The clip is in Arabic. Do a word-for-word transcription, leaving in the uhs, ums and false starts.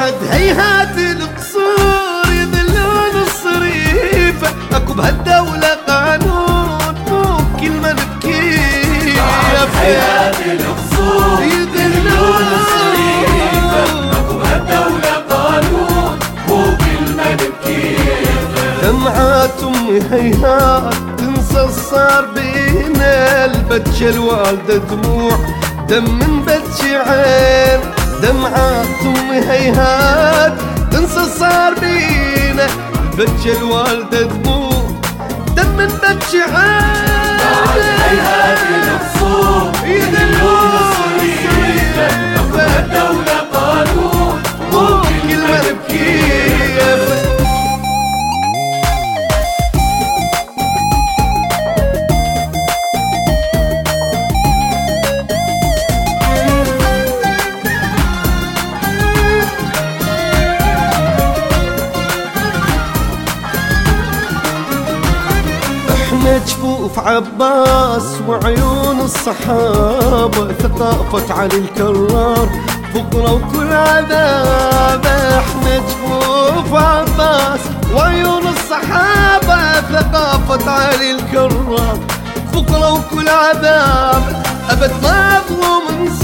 بعد هيهات القصور يذلون الصريفة، اكو بهالدولة قانون مو كل ما نبكي. بعد هيهات القصور يذلون الصريفة، اكو بهالدولة قانون مو كل ما نبكي. دمعات امي هيهات تنسى الصار بينا، البتشة الوالدة دموع دم من بتشي عين. دمعات امي هيهات تنسى الصار بينا، البتشة الوالدة دموع دم من بتشي عين. بعد هيهات القصور يذلون الصريفة، اكو بهالدولة قانون مو كل ما نبكي. جفوف عباس وعيون الصحابة، ثقافة علي الكرار فقرة وكل عذاب. احنا جفوف عباس وعيون الصحابة، ثقافة علي الكرار فقرة وكل عذاب. ابد ما اظلم